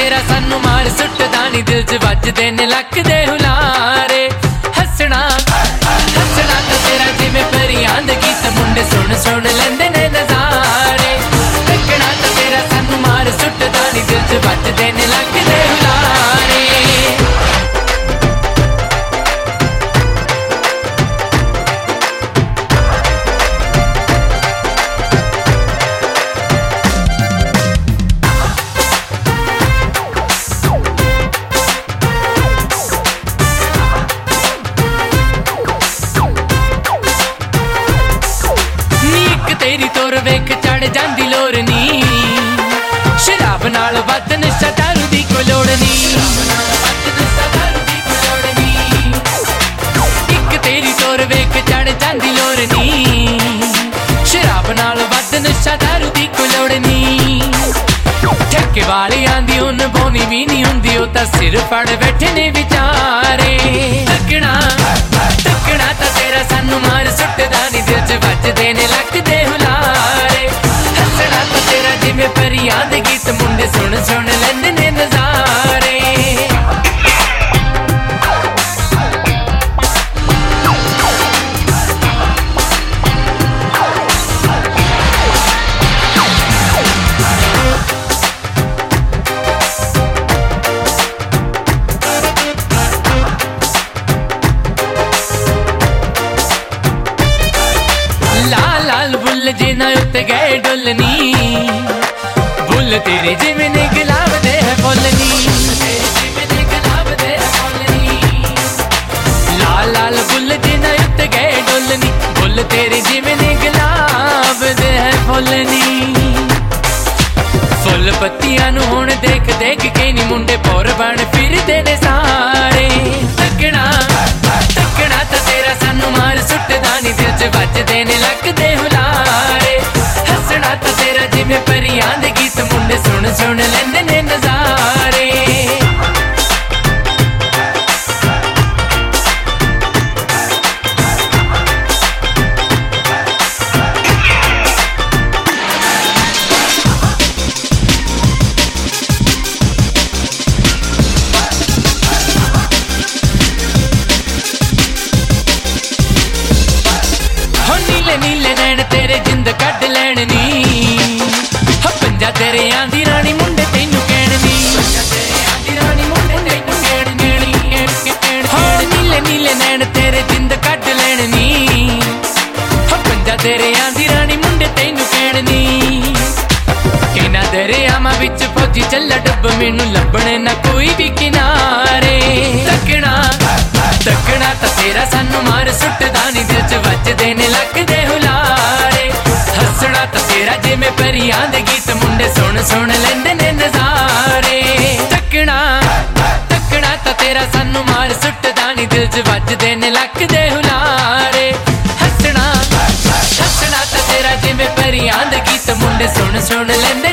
तेरा सानू मार सुटदा नी, दिल च वजदे ने लक दे हुलारे। हसना हसना तो तेरा जिवें परियां दे गीत, मुंडे सुन सुन लैंदे ने नज़ारे। तकना तो तेरा सानू मार सुटदा नी, दिल च वजदे ने लक दे हुलारे। तेरी तोर वेख चढ़ जांदी लोर नी, शराब नाल वध नशा दारू दी कोई लोड़ नी। इक तेरी तोर वेख चढ़ जांदी लोर नी, शराब नाल वध नशा दारू दी कोई लोड़ नी। ठेके वाली आंदी उन बोनी भी नहीं हुंदी, ओ तां सिर फड़ बैठे ने विचारे। तकना तकना तां तेरा सानू मार सुटदा नी, दिल च वजदे ने लक दे हुलारे। हसना तां तेरा जिवें परियां दे गीत, मुंडे सुन सुन लैंदे ने नज़ारे। लाल लाल बुल जिना उत्ते गए डुलनी, बुल तेरे जिवें ने गुलाब दे है फुलनी। लाल लाल बुल जिना उत्ते गए डुलनी, बुल तेरे जिवें ने गुलाब दे है फुलनी। फुल पत्तियां नू हुण देख देख के नी, मुंडे पौर बन फिरदे ने सारे। तकना तकना तां तेरा सानू मार सुटदा नी, दिल च वजदे ने लक दे हुलारे। हसना तां तेरा जिवें परियां दे गीत, मुंडे सुन सुन लैंदे ने नज़ारे। नीले नीले नैन तेरे जिंद कड लैण नी, पंजा तेरे आंदी रानी मुंडे तैनू कहण नी। नीले नीले नैन तेरे जिंद कड लैण नी, पंजा तेरे आंदी रानी मुंडे तैनू कहण नी। किना दरियावां विच फौजी चला डुब, मैनू लभणे ना कोई भी किनारे। तकना तकना तां तेरा सानू मार सुटदा नी, दिल च वजदे ने लक दे हुलारे। हसना तां तेरा जिवें परियां दे गीत, मुंडे सुन सुन लैंदे ने नज़ारे। तकना तकना तां तेरा सानू मार सुटदा नी, दिल च वजदे ने लक दे हुलारे। हसना हसना तां तेरा जिवें परियां दे गीत, मुंडे सुन सुन लैंदे